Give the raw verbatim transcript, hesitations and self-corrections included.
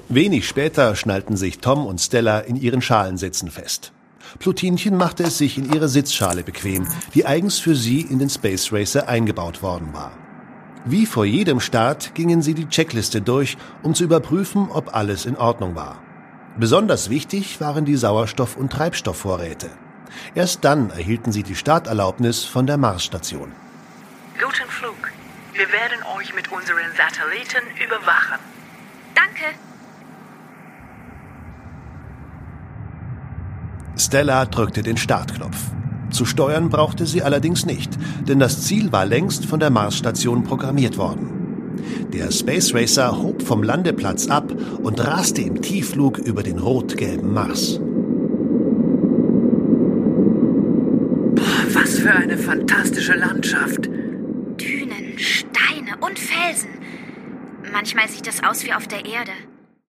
Wenig später schnallten sich Tom und Stella in ihren Schalensitzen fest. Plutinchen machte es sich in ihre Sitzschale bequem, die eigens für sie in den Space Racer eingebaut worden war. Wie vor jedem Start gingen sie die Checkliste durch, um zu überprüfen, ob alles in Ordnung war. Besonders wichtig waren die Sauerstoff- und Treibstoffvorräte. Erst dann erhielten sie die Starterlaubnis von der Marsstation. Guten Flug. Wir werden euch mit unseren Satelliten überwachen. Danke. Stella drückte den Startknopf. Zu steuern brauchte sie allerdings nicht, denn das Ziel war längst von der Marsstation programmiert worden. Der Space Racer hob vom Landeplatz ab und raste im Tiefflug über den rot-gelben Mars. Boah, was für eine fantastische Landschaft. Dünen, Steine und Felsen. Manchmal sieht es aus wie auf der Erde.